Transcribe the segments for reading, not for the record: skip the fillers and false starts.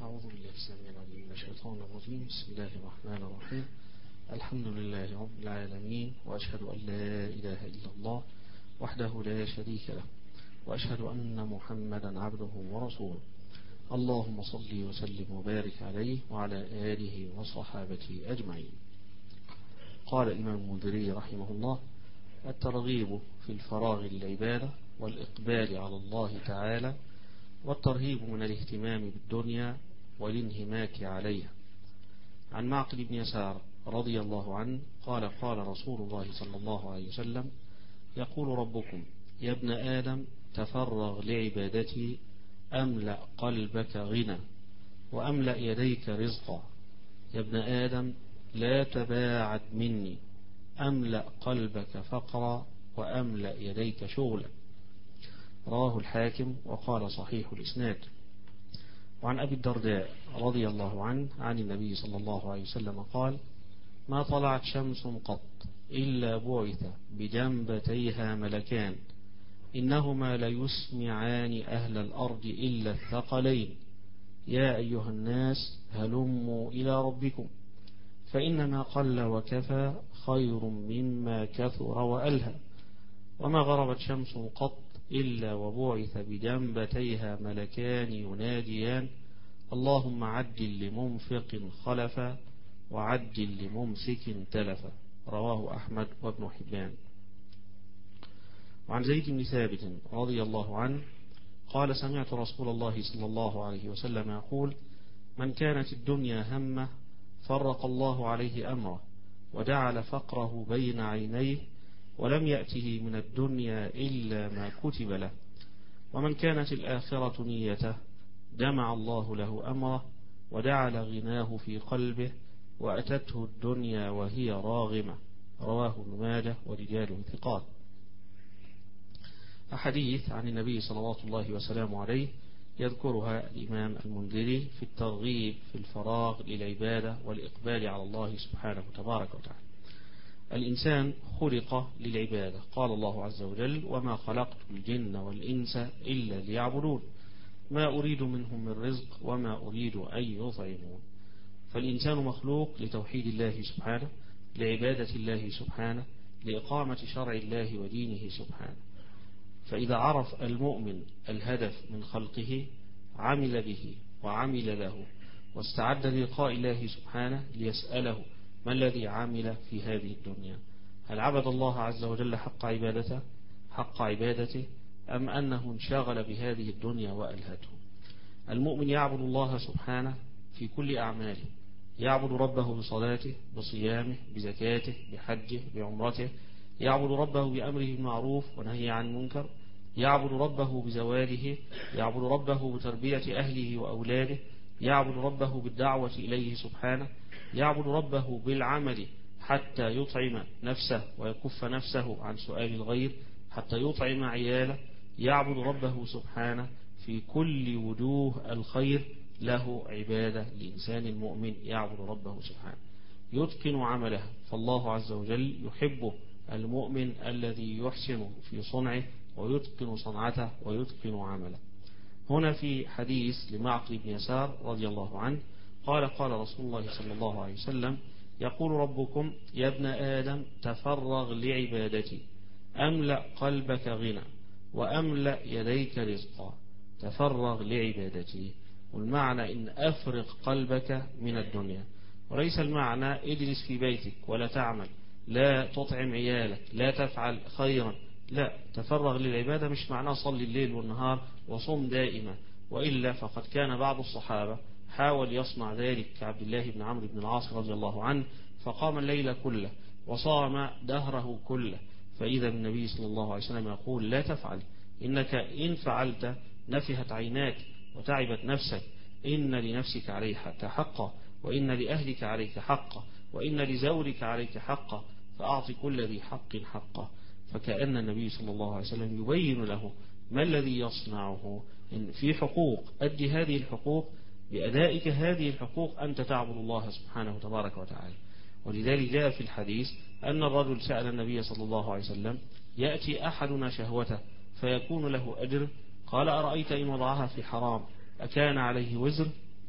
أعوذ بالله السميع العليم من الشيطان الرجيم. بسم الله الرحمن الرحيم. الحمد لله رب العالمين، وأشهد أن لا إله إلا الله وحده لا شريك له، وأشهد أن محمدا عبده ورسوله. اللهم صل وسلم وبارك عليه وعلى آله وصحابته أجمعين. قال الإمام المنذري رحمه الله: الترغيب في الفراغ للعبادة والإقبال على الله تعالى، والترهيب من الاهتمام بالدنيا والانهماك عليها. عن معقل بن يسار رضي الله عنه قال: قال رسول الله صلى الله عليه وسلم: يقول ربكم يا ابن آدم تفرغ لعبادتي أملأ قلبك غنى وأملأ يديك رزقا. يا ابن آدم لا تباعد مني أملأ قلبك فقرا وأملأ يديك شغلا. رواه الحاكم وقال صحيح الإسناد. وعن أبي الدرداء رضي الله عنه عن النبي صلى الله عليه وسلم قال: ما طلعت شمس قط إلا بعث بجنبتيها ملكان، إنهما ليسمعان أهل الأرض إلا الثقلين: يا أيها الناس هلموا إلى ربكم، فإنما قل وكفى خير مما كثر وألهى. وما غربت شمس قط إلا وبعث بجنبتيها ملكان يناديان: اللهم عجل لمنفق خلفا وعجل لممسك تلفا. رواه أحمد وابن حبان. وعن زيد بن ثابت رضي الله عنه قال: سمعت رسول الله صلى الله عليه وسلم يقول: من كانت الدنيا همه فرق الله عليه أمره وجعل فقره بين عينيه، ولم يأته من الدنيا إلا ما كتب له. ومن كانت الآخرة نيته جمع الله له أمره وجعل غناه في قلبه وأتته الدنيا وهي راغمة. رواه ابن ماجه ورجاله ثقات. أحاديث عن النبي صلوات الله وسلامه عليه يذكرها الإمام المنذري في الترغيب في الفراغ للعبادة والإقبال على الله سبحانه تبارك وتعالى. الإنسان خلق للعبادة، قال الله عز وجل: وما خلقت الجن والإنس إلا ليعبدون ما أريد منهم من رزق وما أريد أن يطعمون. فالإنسان مخلوق لتوحيد الله سبحانه، لعبادة الله سبحانه، لإقامة شرع الله ودينه سبحانه. فإذا عرف المؤمن الهدف من خلقه عمل به وعمل له، واستعد للقاء الله سبحانه ليسأله: ما الذي عمل في هذه الدنيا؟ هل عبد الله عز وجل حق عبادته أم أنه انشغل بهذه الدنيا وألهته؟ المؤمن يعبد الله سبحانه في كل أعماله، يعبد ربه بصلاته، بصيامه، بزكاته، بحجه، بعمرته، يعبد ربه بأمره بالمعروف ونهيه عن المنكر، يعبد ربه بزواله، يعبد ربه بتربية أهله وأولاده، يعبد ربه بالدعوة إليه سبحانه، يعبد ربه بالعمل حتى يطعم نفسه ويكف نفسه عن سؤال الغير، حتى يطعم عياله، يعبد ربه سبحانه في كل وجوه الخير. له عبادة لإنسان المؤمن يعبد ربه سبحانه، يتقن عمله، فالله عز وجل يحب المؤمن الذي يحسن في صنعه ويتقن صنعته ويتقن عمله. هنا في حديث لمعقل بن يسار رضي الله عنه قال: قال رسول الله صلى الله عليه وسلم: يقول ربكم يا ابن آدم تفرغ لعبادتي أملأ قلبك غنى وأملأ يديك رزقا. تفرغ لعبادتي، والمعنى إن أفرغ قلبك من الدنيا، وليس المعنى اجلس في بيتك ولا تعمل، لا تطعم عيالك، لا تفعل خيرا. لا، تفرغ للعبادة مش معناه صلي الليل والنهار وصم دائما، وإلا فقد كان بعض الصحابة حاول يصنع ذلك كعبد الله بن عمرو بن العاص رضي الله عنه، فقام الليل كله وصام دهره كله، فإذا النبي صلى الله عليه وسلم يقول: لا تفعل، إنك إن فعلت نفحت عيناك وتعبت نفسك، إن لنفسك عليك حقا، وإن لأهلك عليك حقا، وإن لزوجك عليك حقا، فأعط كل ذي حق حقه. فكأن النبي صلى الله عليه وسلم يبين له ما الذي يصنعه، إن في حقوق أدي هذه الحقوق، بأدائك هذه الحقوق أنت تعبد الله سبحانه تبارك وتعالى. ولذلك جاء في الحديث أن الرجل سأل النبي صلى الله عليه وسلم: يأتي أحدنا شهوته فيكون له أجر؟ قال: أرأيت إن وضعها في حرام أكان عليه وزر؟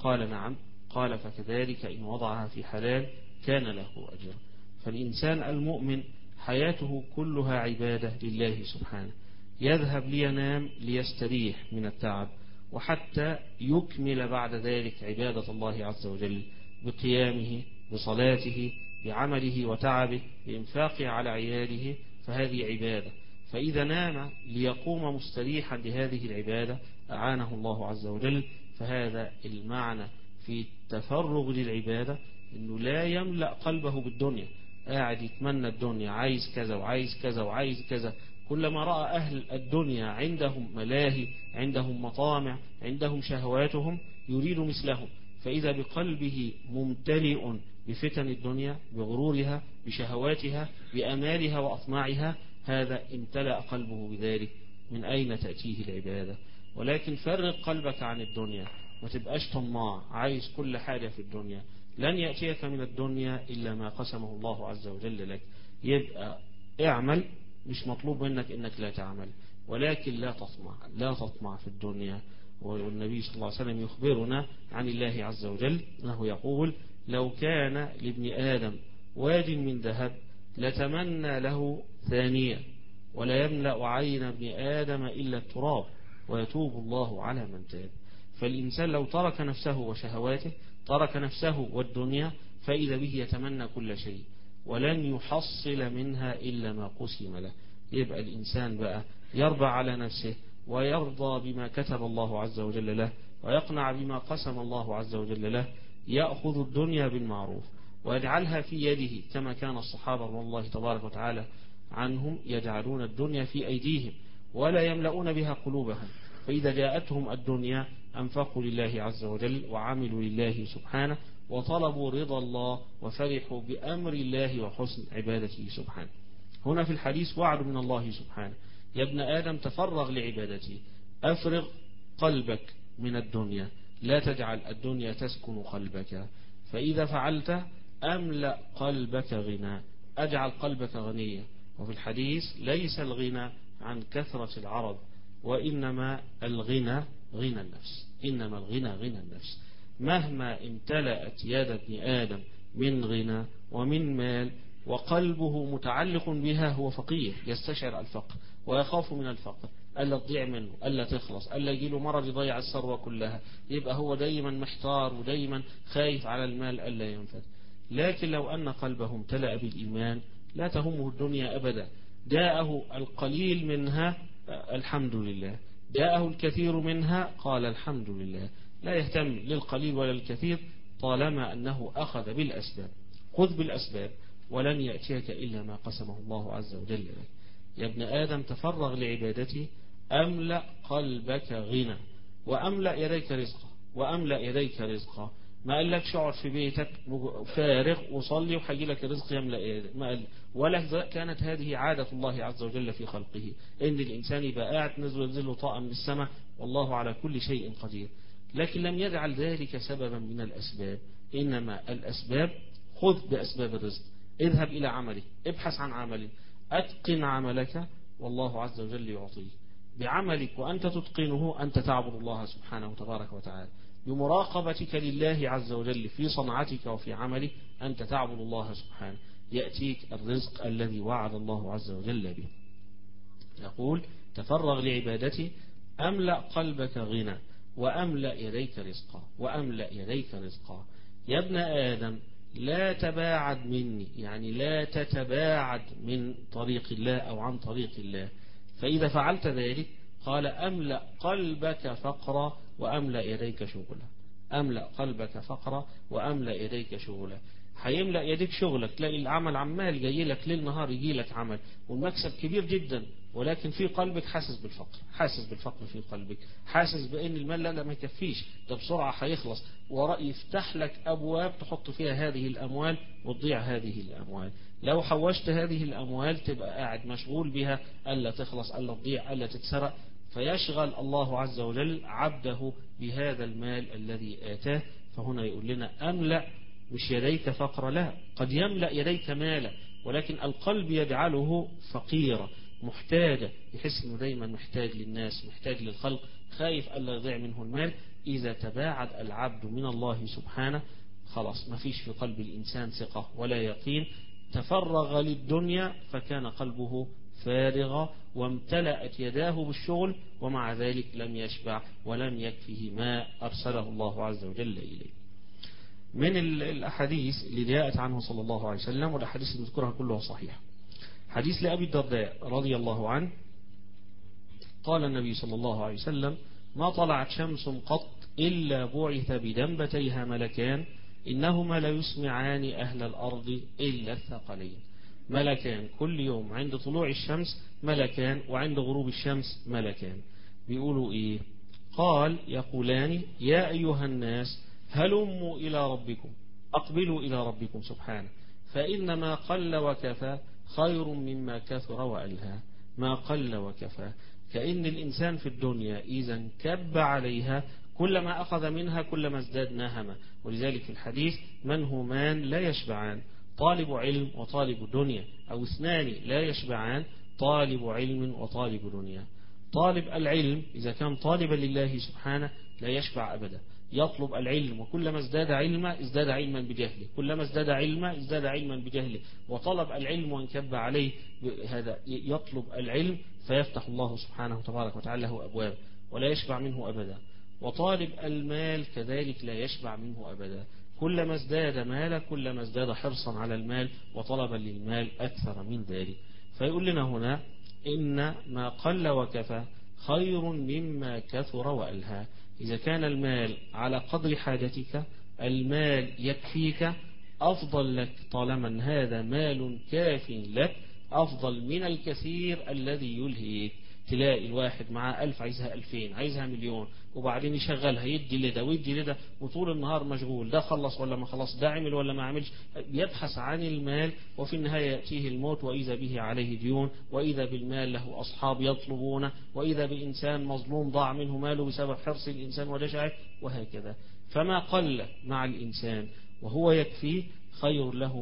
قال نعم. قال فكذلك إن وضعها في حلال كان له أجر. فالإنسان المؤمن حياته كلها عبادة لله سبحانه، يذهب لينام ليستريح من التعب، وحتى يكمل بعد ذلك عبادة الله عز وجل بقيامه، بصلاته، بعمله وتعبه، بإنفاقه على عياله، فهذه عبادة. فإذا نام ليقوم مستريحا لهذه العبادة أعانه الله عز وجل. فهذا المعنى في التفرغ للعبادة، أنه لا يملأ قلبه بالدنيا، قاعد يتمنى الدنيا، عايز كذا وعايز كذا وعايز كذا. كلما رأى أهل الدنيا عندهم ملاهي، عندهم مطامع، عندهم شهواتهم، يريد مثلهم. فإذا بقلبه ممتلئ بفتن الدنيا، بغرورها، بشهواتها، بأمالها وأطماعها، هذا امتلأ قلبه بذلك. من أين تأتيه العبادة؟ ولكن فرق قلبك عن الدنيا، ما تبقاش طماع عايز كل حاجة في الدنيا. لن يأتيك من الدنيا إلا ما قسمه الله عز وجل لك. يبقى اعمل، مش مطلوب منك انك لا تعمل، ولكن لا تطمع في الدنيا. والنبي صلى الله عليه وسلم يخبرنا عن الله عز وجل أنه يقول: لو كان لابن آدم واد من ذهب لتمنى له ثانية، ولا يملأ عين ابن آدم إلا التراب، ويتوب الله على من تاب. فالإنسان لو ترك نفسه وشهواته، ترك نفسه والدنيا، فإذا به يتمنى كل شيء، ولن يحصل منها إلا ما قسم له. يبقى الإنسان بقى يرضى على نفسه، ويرضى بما كتب الله عز وجل له، ويقنع بما قسم الله عز وجل له. يأخذ الدنيا بالمعروف ويجعلها في يده، كما كان الصحابة رضي الله تبارك وتعالى عنهم يجعلون الدنيا في أيديهم ولا يملؤون بها قلوبهم. فإذا جاءتهم الدنيا أنفقوا لله عز وجل وعملوا لله سبحانه، وطلبوا رضا الله، وفرحوا بأمر الله وحسن عبادته سبحانه. هنا في الحديث وعد من الله سبحانه: يا ابن آدم تفرغ لعبادتي، أفرغ قلبك من الدنيا، لا تجعل الدنيا تسكن قلبك. فإذا فعلت أملأ قلبك غنى، أجعل قلبك غنيا. وفي الحديث: ليس الغنى عن كثرة العرض، وإنما الغنى غنى النفس. إنما الغنى غنى النفس. مهما امتلأت يد ابن آدم من غنى ومن مال، وقلبه متعلق بها، هو فقير، يستشعر الفقر ويخاف من الفقر، ألا تضيع منه، ألا تخلص، ألا يجيله مرض يضيع الثروة كلها. يبقى هو دايما محتار ودايما خايف على المال ألا ينفذ. لكن لو أن قلبه امتلأ بالإيمان لا تهمه الدنيا أبدا. جاءه القليل منها الحمد لله، جاءه الكثير منها قال الحمد لله. لا يهتم للقليل ولا الكثير طالما أنه أخذ بالأسباب. خذ بالأسباب ولن يأتيك إلا ما قسمه الله عز وجل لك. يا ابن آدم تفرغ لعبادتي، أملأ قلبك غنى، وأملأ يديك رزقا، وأملأ يديك رزقا. ما قال لك اقعد في بيتك فارغ وصلي وحيجي لك رزق يملأ يدك، ما قال. ولا كانت هذه عادة الله عز وجل في خلقه، إن الإنسان يبقى قاعد نزل له طاقة من السماء، والله على كل شيء قدير. لكن لم يجعل ذلك سببا من الأسباب، إنما الأسباب: خذ بأسباب الرزق، اذهب إلى عملك، ابحث عن عمل، أتقن عملك، والله عز وجل يعطيك. بعملك وأنت تتقنه أنت تعبد الله سبحانه وتبارك وتعالى. بمراقبتك لله عز وجل في صنعتك وفي عملك أنت تعبد الله سبحانه، يأتيك الرزق الذي وعد الله عز وجل به. يقول: تفرغ لعبادتي، أملأ قلبك غنى، وأملأ يديك رزقا، وأملأ يديك رزقا. يا ابن آدم لا تباعد مني، يعني لا تتباعد من طريق الله أو عن طريق الله. فإذا فعلت ذلك قال: أملأ قلبك فقرا، وأملأ يديك شغلا. أملأ قلبك فقرا، وأملأ يديك شغلا. هيملأ يديك شغلك، تلاقي العمل عمال جاي لك ليل نهار، يجي لك عمل والمكسب كبير جدا، ولكن في قلبك حاسس بالفقر، حاسس بالفقر في قلبك، حاسس بأن المال لا ما يكفيش، ده بسرعة هيخلص، وراء يفتح لك أبواب تحط فيها هذه الأموال وتضيع هذه الأموال. لو حوشت هذه الأموال تبقى قاعد مشغول بها، ألا تخلص، ألا تضيع، ألا تتسرق. فيشغل الله عز وجل عبده بهذا المال الذي آتاه. فهنا يقول لنا: أملأ، مش يديك فقر، لا، قد يملأ يديك مالا، ولكن القلب يجعله فقيرا محتاجا، يحس انه دايما محتاج للناس، محتاج للخلق، خايف ألا يضيع منه المال. إذا تباعد العبد من الله سبحانه خلاص ما فيش في قلب الإنسان ثقة ولا يقين، تفرغ للدنيا فكان قلبه فارغا وامتلأت يداه بالشغل، ومع ذلك لم يشبع ولم يكفه ما أرسله الله عز وجل إليه. من الأحاديث اللي جاءت عنه صلى الله عليه وسلم، والأحاديث اللي نذكرها كلها صحيحة، حديث لأبي الدرداء رضي الله عنه قال النبي صلى الله عليه وسلم: ما طلعت شمس قط إلا بعث بدنبتيها ملكان إنهما لا يسمعان أهل الأرض إلا الثقلين. ملكان كل يوم عند طلوع الشمس ملكان، وعند غروب الشمس ملكان. بيقولوا إيه؟ قال: يقولان: يا أيها الناس هلموا إلى ربكم، أقبلوا إلى ربكم سبحانه، فإن ما قل وكفى خير مما كثر وألهى. ما قل وكفى، كأن الإنسان في الدنيا إذا انكب عليها كلما أخذ منها كلما ازداد نهمة. ولذلك في الحديث: من همان لا يشبعان، طالب علم وطالب دنيا، أو اثنان لا يشبعان، طالب علم وطالب دنيا. طالب العلم إذا كان طالبا لله سبحانه لا يشبع أبدا، يطلب العلم، وكلما ازداد علما ازداد علما بجهله، كلما ازداد علما ازداد علما بجهله، وطلب العلم وانكب عليه هذا يطلب العلم فيفتح الله سبحانه وتبارك وتعالى له أبواب ولا يشبع منه أبدا. وطالب المال كذلك لا يشبع منه أبدا، كلما ازداد مالا كلما ازداد حرصا على المال وطلبا للمال أكثر من ذلك. فيقول لنا هنا: إن ما قل وكفى خير مما كثر وألهى. إذا كان المال على قدر حاجتك، المال يكفيك، أفضل لك طالما هذا مال كاف لك، أفضل من الكثير الذي يلهيك. تلاقي الواحد معاه 1000 عايزها 2000 عايزها مليون، وبعدين يشغلها يدي لده ويدي لده، وطول النهار مشغول، ده خلص ولا ما خلص، ده عمل ولا ما عملش، يبحث عن المال، وفي النهاية يأتيه الموت وإذا به عليه ديون، وإذا بالمال له أصحاب يطلبونه، وإذا بإنسان مظلوم ضاع منه ماله بسبب حرص الإنسان وجشعه، وهكذا. فما قل مع الإنسان وهو يكفيه خير له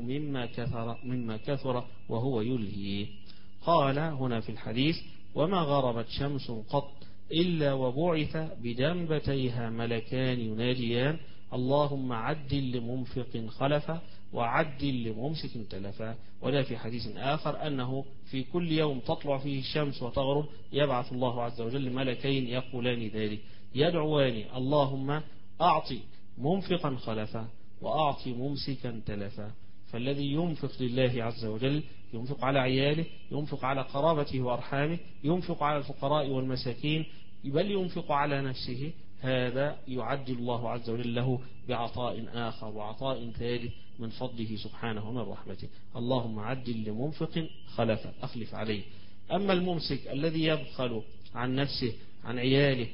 مما كثر وهو يلهي. قال هنا في الحديث: وما غربت شمس قط إلا وبعث بدنبتيها ملكان يناديان: اللهم عدل لمنفق خلفا وعدل لممسك تلفا. ولا في حديث آخر أنه في كل يوم تطلع فيه الشمس وتغرب يبعث الله عز وجل ملكين يقولان ذلك، يدعوان: اللهم أعطي منفقا خلفا وأعطي ممسكا تلفا. فالذي ينفق لله عز وجل ينفق على عياله، ينفق على قرابته وأرحامه، ينفق على الفقراء والمساكين، بل ينفق على نفسه، هذا يعدل الله عز وجل له بعطاء آخر وعطاء ثالث من فضله سبحانه ومن رحمته. اللهم عدل لمنفق خلفا، أخلف عليه. أما الممسك الذي يبخل عن نفسه عن عياله،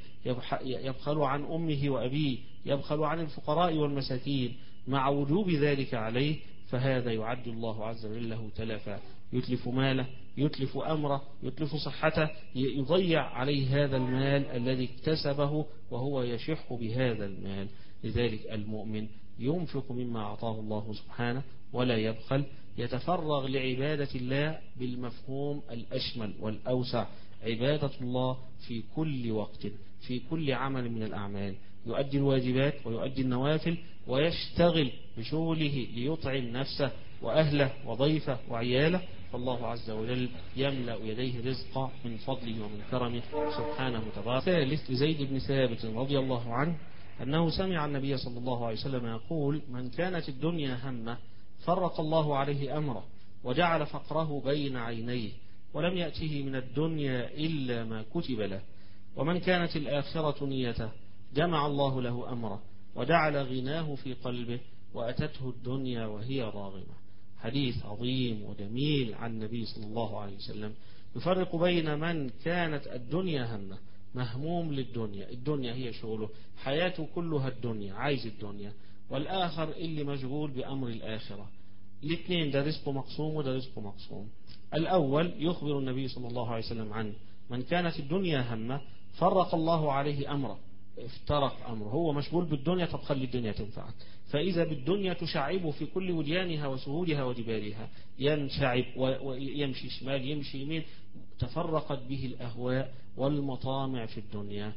يبخل عن أمه وأبيه، يبخل عن الفقراء والمساكين مع وجوب ذلك عليه، فهذا يعد الله عز وجل له تلفا، يتلف ماله، يتلف أمره، يتلف صحته، يضيع عليه هذا المال الذي اكتسبه وهو يشح بهذا المال. لذلك المؤمن ينفق مما أعطاه الله سبحانه ولا يبخل، يتفرغ لعبادة الله بالمفهوم الأشمل والأوسع، عبادة الله في كل وقت في كل عمل من الأعمال، يؤدي الواجبات ويؤدي النوافل ويشتغل بشغله ليطعم نفسه وأهله وضيفه وعياله، فالله عز وجل يملأ يديه رزقا من فضله ومن كرمه سبحانه وتعالى. ثالث لزيد بن ثابت رضي الله عنه أنه سمع النبي صلى الله عليه وسلم يقول: من كانت الدنيا همه فرق الله عليه أمره وجعل فقره بين عينيه ولم يأته من الدنيا إلا ما كتب له، ومن كانت الآخرة نيته جمع الله له أمره وجعل غناه في قلبه وأتته الدنيا وهي راغمة. حديث عظيم وجميل عن النبي صلى الله عليه وسلم يفرق بين من كانت الدنيا همه، مهموم للدنيا، الدنيا هي شغله، حياته كلها الدنيا، عايز الدنيا، والآخر اللي مشغول بأمر الآخرة. الاثنين ده رزقه مقسوم وده رزقه مقسوم. الأول يخبر النبي صلى الله عليه وسلم عنه: من كانت الدنيا همه فرق الله عليه أمره، افترق أمره، هو مشغول بالدنيا، طب خلي الدنيا تنفعك، فإذا بالدنيا تشعبه في كل وديانها وسهولها وجبالها، ينشعب ويمشي شمال يمشي يمين، تفرقت به الأهواء والمطامع في الدنيا.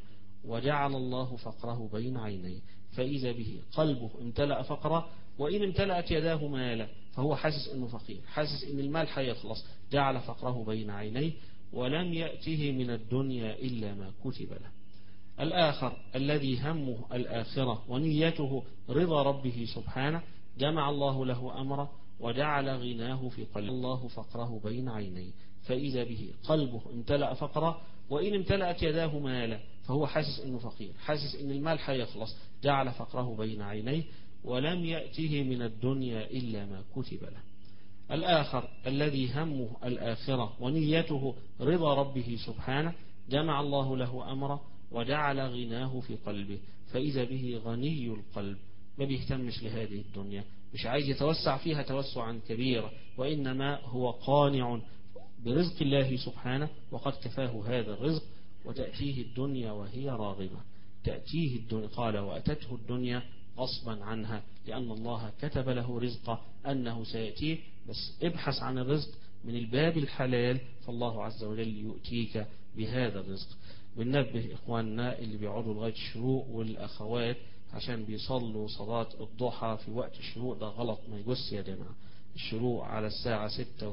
وجعل الله فقره بين عينيه فإذا به قلبه امتلأ فقرا، وإن امتلأت يداه مالا فهو حاسس أنه فقير، حاسس أن المال هيخلص، جعل فقره بين عينيه ولم يأته من الدنيا إلا ما كتب له. الآخر الذي همه الآخرة ونيته رضا ربه سبحانه، جمع الله له أمره وجعل غناه في قلبه، الله فقره بين عينيه فإذا به قلبه امتلأ فقرا، وإن امتلأت يداه مالا فهو حاسس أنه فقير، حاسس أن المال هيخلص، جعل فقره بين عينيه ولم يأته من الدنيا إلا ما كتب له. الآخر الذي همه الآخرة ونيته رضا ربه سبحانه، جمع الله له أمره وجعل غناه في قلبه فإذا به غني القلب، ما بيهتمش لهذه الدنيا، مش عايز يتوسع فيها توسعا كبيرا، وإنما هو قانع برزق الله سبحانه وقد كفاه هذا الرزق، وتأتيه الدنيا وهي راغبة، تأتيه الدنيا، قال وأتته الدنيا غصبا عنها، لأن الله كتب له رزقه أنه سيأتيه، بس ابحث عن الرزق من الباب الحلال فالله عز وجل يؤتيك بهذا الرزق. بننبه إخواننا اللي بيقعدوا لغاية الشروق والأخوات عشان بيصلوا صلاة الضحى في وقت الشروق، ده غلط، ما يجوز يا جماعة. الشروق على الساعة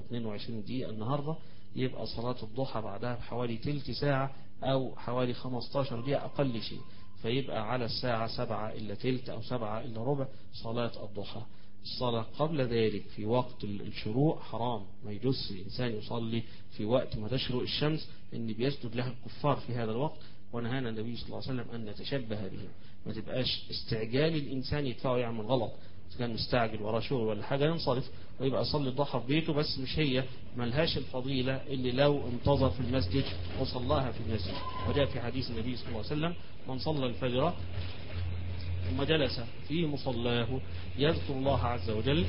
6:22 النهاردة، يبقى صلاة الضحى بعدها بحوالي تلت ساعة أو حوالي 15 دقيقة أقل شيء، فيبقى على الساعة 7:15 أو 7:15 صلاة الضحى. الصلاة قبل ذلك في وقت الشروق حرام، ما يجوز الإنسان يصلي في وقت ما تشرق الشمس، إن بيسجد لها الكفار في هذا الوقت، ونهانا النبي صلى الله عليه وسلم أن نتشبه بهم. ما تبقاش استعجال الإنسان يدفعه يعمل غلط، كان مستعجل وراه شغل ولا حاجة ينصرف ويبقى يصلي الضحى في بيته، بس مش هي ملهاش الفضيلة اللي لو انتظر في المسجد وصلاها في المسجد. وجاء في حديث النبي صلى الله عليه وسلم من صلى الفجر ثم جلس في مصلاه يذكر الله عز وجل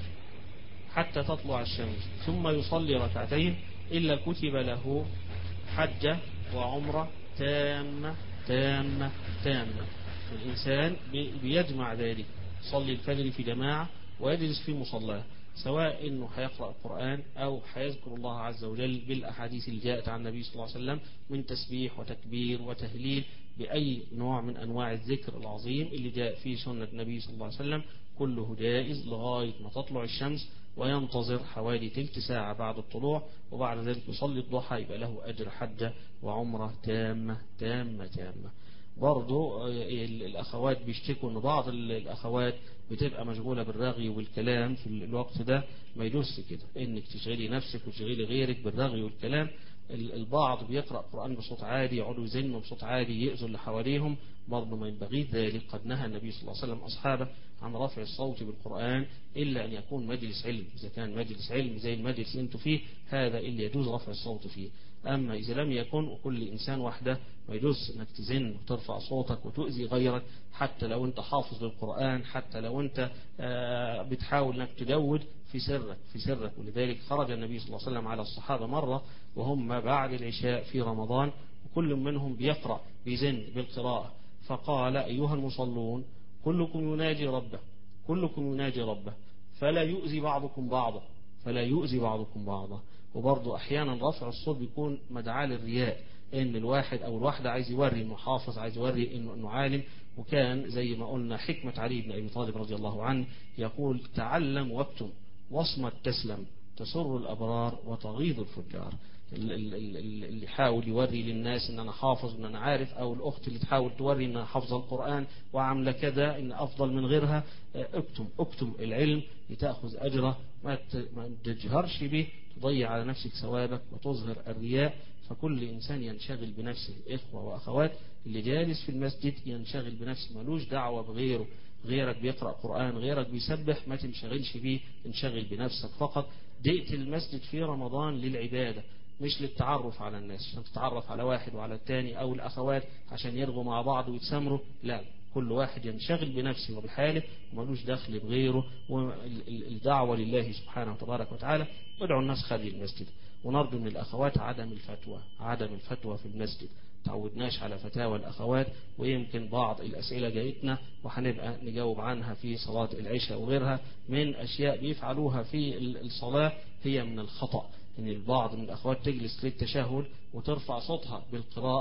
حتى تطلع الشمس ثم يصلي ركعتين إلا كتب له حجة وعمرة تامة تامة تامة. الإنسان بيجمع ذلك، يصلي الفجر في جماعة ويجلس في مصلاه، سواء انه هيقرأ القرآن او هيذكر الله عز وجل بالاحاديث اللي جاءت عن النبي صلى الله عليه وسلم من تسبيح وتكبير وتهليل، باي نوع من انواع الذكر العظيم اللي جاء في سنة النبي صلى الله عليه وسلم، كله جائز لغاية ما تطلع الشمس، وينتظر حوالي تلت ساعة بعد الطلوع، وبعد ذلك يصلي الضحى، يبقى له أجر حجة وعمرة تامة تامة تامة. برضو الأخوات بيشتكوا أن بعض الأخوات بتبقى مشغولة بالرغي والكلام في الوقت ده، ما يجوز كده إنك تشغلي نفسك وتشغلي غيرك بالرغي والكلام. البعض بيقرأ قرآن بصوت عالي، يقعدوا يزنوا بصوت عالي يأذوا اللي حواليهم، برضه ما ينبغي ذلك. قد نهى النبي صلى الله عليه وسلم أصحابه عن رفع الصوت بالقرآن إلا أن يكون مجلس علم، إذا كان مجلس علم زي المجلس اللي انتوا فيه هذا اللي يجوز رفع الصوت فيه. أما إذا لم يكن وكل إنسان وحده ما يجوز أنك تزن وترفع صوتك وتؤذي غيرك، حتى لو أنت حافظ للقرآن، حتى لو أنت بتحاول أنك تجود في سرك. ولذلك خرج النبي صلى الله عليه وسلم على الصحابة مرة وهم بعد العشاء في رمضان، وكل منهم بيقرأ بيزن بالقراءة، فقال أيها المصلون كلكم يناجي ربه، كلكم يناجي ربه، فلا يؤذي بعضكم بعضا، فلا يؤذي بعضكم بعضا. وبرضه أحيانا رفع الصوت بيكون مدعاة للرياء، إن الواحد أو الواحدة عايز يوري إنه حافظ، عايز يوري إنه عالم. وكان زي ما قلنا حكمة علي بن أبي طالب رضي الله عنه يقول تعلم واكتم واصمت تسلم، تسر الأبرار وتغيظ الفجار. اللي يحاول يوري للناس ان انا حافظ ان انا عارف، او الاخت اللي تحاول توري انها حافظه القرآن وعامله كذا ان افضل من غيرها، اكتم العلم لتأخذ اجره، ما تجهرش به تضيع على نفسك ثوابك وتظهر الرياء. فكل انسان ينشغل بنفسه، اخوة واخوات، اللي جالس في المسجد ينشغل بنفسه، ملوش دعوة بغيره، غيرك بيقرأ قرآن، غيرك بيسبح، ما تنشغلش بيه، انشغل بنفسك فقط. دقت المسجد في رمضان للعبادة مش للتعرف على الناس، عشان تتعرف على واحد وعلى الثاني أو الأخوات عشان يرغوا مع بعض ويتسامروا، لا، كل واحد ينشغل بنفسه وبحاله وملوش دخل بغيره. والدعوة لله سبحانه وتبارك وتعالى، ودعوا الناس خلي المسجد. ونرجو من الأخوات عدم الفتوى في المسجد، تعودناش على فتاوى الأخوات، ويمكن بعض الأسئلة جايتنا وهنبقى نجاوب عنها في صلاة العشاء وغيرها من أشياء بيفعلوها في الصلاة هي من الخطأ، إن البعض من الأخوات تجلس للتشهد وترفع صوتها بالقراءة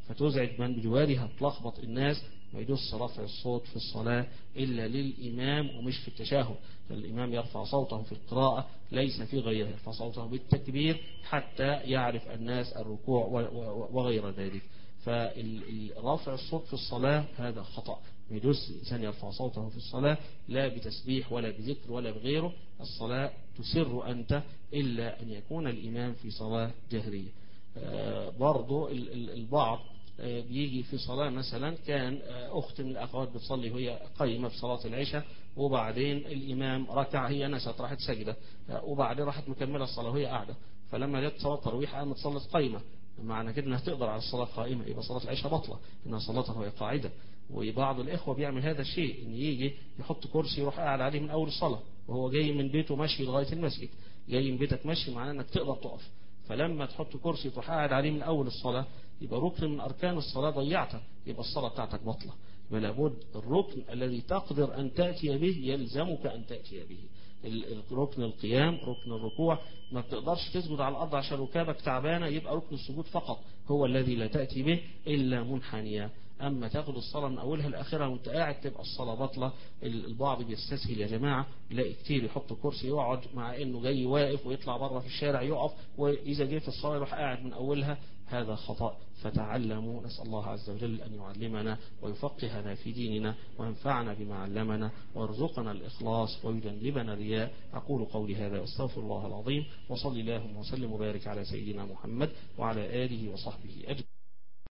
فتزعج من بجوارها، تلخبط الناس. ما يجوز رفع الصوت في الصلاة إلا للإمام ومش في التشهد. فالإمام يرفع صوته في القراءة ليس في غيره، يرفع صوته بالتكبير حتى يعرف الناس الركوع وغير ذلك. فرفع الصوت في الصلاة هذا خطأ. ما يجوز الإنسان يرفع صوته في الصلاة لا بتسبيح ولا بذكر ولا بغيره. الصلاة تسر أنت إلا أن يكون الإمام في صلاة جهرية. برضو البعض بيجي في صلاة مثلا، كان أخت من الأخوات بتصلي وهي قايمة في صلاة العشاء، وبعدين الإمام ركع، هي نست راحت سجدة، وبعدين راحت مكملة الصلاة وهي قاعدة. فلما جت صلاة التراويح قامت صلت قايمة، معنى كده انها تقدر على الصلاة قائمة، يبقى صلاة العشاء بطلة انها صلاتها وهي قاعدة. وبعض الإخوة بيعمل هذا الشيء، ان يجي يحط كرسي يروح قاعد عليه من أول الصلاة، وهو جاي من بيته مشي لغاية المسجد. جاي من بيتك مشي معناه انك تقدر تقف، فلما تحط كرسي تروح قاعد عليه من أول الصلاة يبقى ركن من أركان الصلاة ضيعته، يبقى الصلاة بتاعتك بطلة. يبقى لابد الركن الذي تقدر أن تأتي به يلزمك أن تأتي به. ركن القيام، ركن الركوع، ما بتقدرش تسجد على الأرض عشان ركابك تعبانة، يبقى ركن السجود فقط هو الذي لا تأتي به إلا منحنيا. أما تاخد الصلاة من أولها لآخرها وانت قاعد تبقى الصلاة بطلة. البعض بيستسهل يا جماعة، لاقي كتير يحط كرسي يقعد مع إنه جاي واقف، ويطلع بره في الشارع يقف، وإذا جه في الصلاة يروح قاعد من أولها. هذا خطأ. فتعلموا، نسأل الله عز وجل أن يعلمنا ويفقهنا في ديننا وينفعنا بما علمنا ويرزقنا الإخلاص ويجنبنا الرياء. أقول قولي هذا واستغفر الله العظيم، وصلي اللهم وسلم وبارك على سيدنا محمد وعلى آله وصحبه أجمعين.